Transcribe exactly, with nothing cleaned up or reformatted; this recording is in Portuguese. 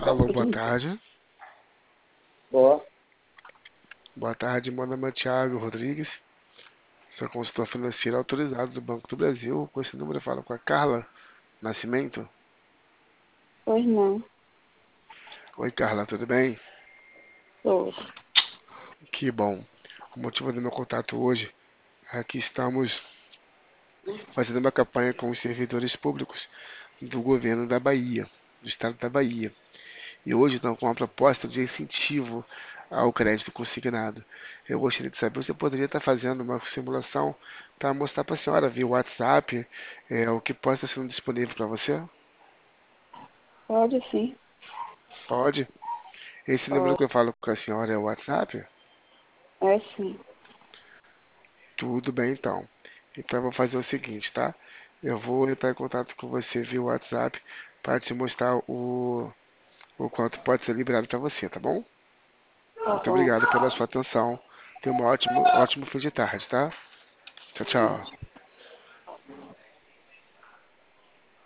Alô, boa tarde. Boa. Boa tarde, meu nome é Thiago Rodrigues. Sou consultor financeiro autorizado do Banco do Brasil. Com esse número eu falo com a Carla Nascimento. Pois não. Oi, Carla, tudo bem? Tô. Que bom. O motivo do meu contato hoje é que estamos fazendo uma campanha com os servidores públicos do governo da Bahia, do estado da Bahia. E hoje estão com uma proposta de incentivo ao crédito consignado. Eu gostaria de saber, você poderia estar fazendo uma simulação para mostrar para a senhora via WhatsApp é, o que pode estar sendo disponível para você? Pode sim. Pode? Esse número que Pode. eu falo com a senhora é o WhatsApp? É sim. Tudo bem então. Então eu vou fazer o seguinte, tá? Eu vou entrar em contato com você via WhatsApp para te mostrar o, o quanto pode ser liberado para você, tá bom? Tá Muito bom. obrigado pela sua atenção. Tenha um ótimo, ótimo fim de tarde, tá? Tchau, tchau.